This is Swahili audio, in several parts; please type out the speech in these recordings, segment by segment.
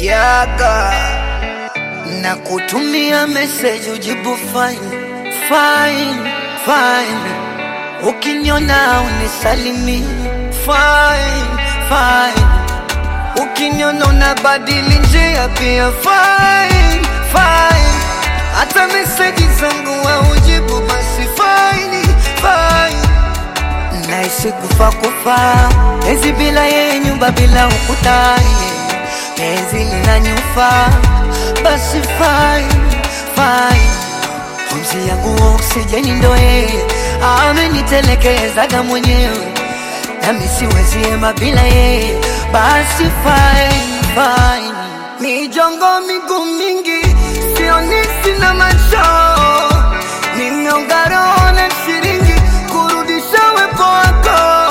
yaga na kutumia message ujibu fine, fine, fine. Ukiniona unisalimi fine, fine. Ukiniona unabadili njia pia fine, fine. Hata message zangu wa ujibu basi fine, fine. Naishi kufa Ezi bila yeye nyumba bila ukuta Ezi linanyufa basi fine, fine. Pumzi yangu oksijeni ndo yeye amenitelekezaga mwenyewe nami siwezi ema bila yeye basi fine, fine. Mijongo miguu mingi sioni sina macho nimeongaro na shiringi kurudisha wepo wako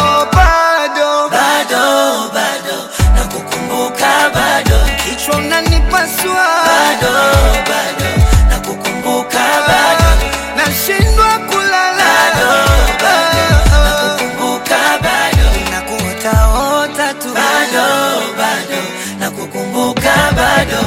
bado nakukumbuka bado kichwa unanipasua bado nakukumbuka bado nashindwa kulala nakukumbuka bado nakuota tu bado nakukumbuka bado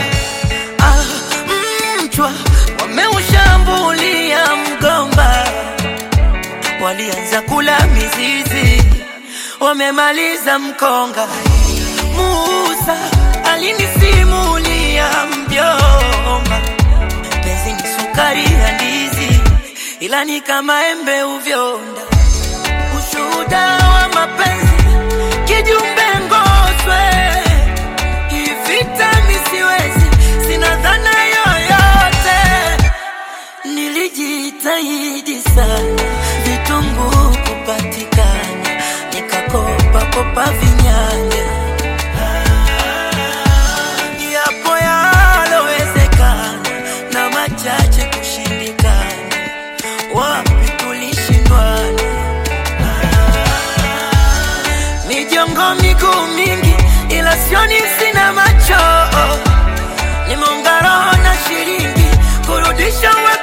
mchwa wameushambulia mgomba walianza kula mizizi wamemaliza mkonga Musa alinisimulia mjomba penzi ni sukari ya ndizi ila ni kama embe uvyonda ushuhuda wa mapenzi kijumbe ngoswe ivita misiwezi sina dhana yoyote nilijitahidi sana vitunguu kupatikana nikakopa vinyanya yapo yalowezekana na machache kushindikana wapi tulishindwana mijongo miguu mingi ila sioni sina macho nimeongaro na shilingi kurudisha